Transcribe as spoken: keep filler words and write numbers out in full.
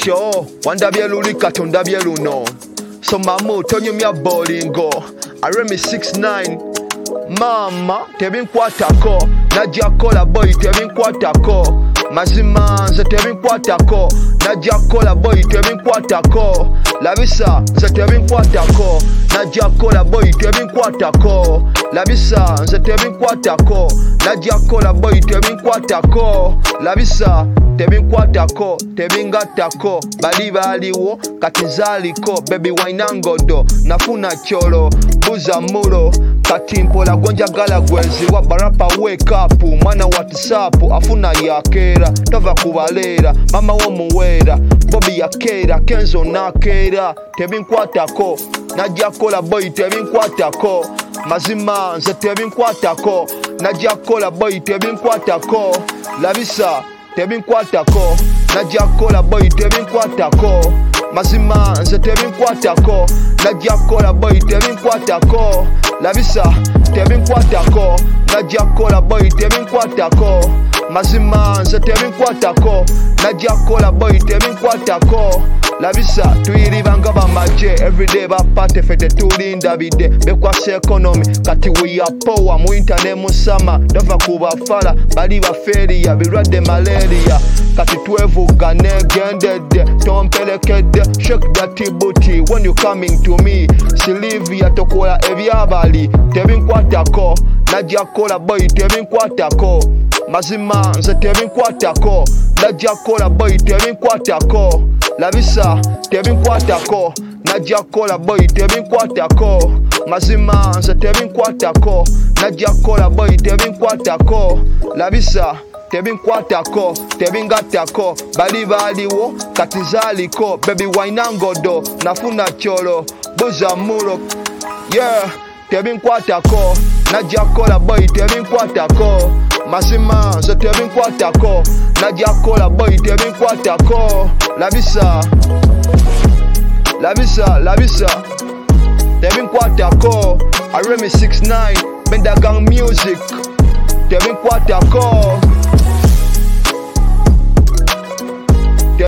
show wandabye luli katondabye luno so mamu tonyumya bolingo Aremi six nine mama tebinkwatako najja kola boy tebinkwatako mazima nze tebinkwatako najja kola boy tebinkwatako labisa nze tebinkwatako najja kola boy tebinkwatako labisa nze tebinkwatako najja kola boy tebinkwatako labisa tebinkwatako tebingatako bali baliwo kati zaliko baby wainangodo nafuna cholo buza mulo kati mpola gonjagala gweziwa barapa wake up mwana WhatsApp afuna yakera tova kubalera mama wo muwera Bobby yakera Kenzo nakera tebinkwatako najja kola boy tebinkwatako mazima nze tebinkwatako najja kola boy tebinkwatako labisa tebinkwatako najja kola boy tebinkwatako mazima nze tebinkwatako najja kola boy tebinkwatako labisa tebinkwatako najja kola boy tebinkwatako mazima nze tebinkwatako najja kola boy tebinkwatako labisa tuyiribanga bamaje everyday bapate fete tulinda bide bekwasa economy kati we are power mu internet musama dova kubafala bali baferiya birwadde malaria kati twevuga negendedde tompelekedde shake that booty when you coming to me Sylvia tokola ebyabali tebinkwatako najja kola boy tebinkwatako mazima nze tebinkwatako najja kola boy tebinkwatako labisa tebinkwatako najja kola boy tebinkwatako mazima nze tebinkwatako najja kola boy tebinkwatako labisa tebinkwatako tebingatako bali baliwo kati zaliko baby wainangodo nafuna cholo buza mulo yeah tebinkwatako najja kola boy tebinkwatako mazima nze tebinkwatako najja kola boy tebinkwatako labisa labisa labisa tebinkwatako Aremi six nine Bendagang music tebinkwatako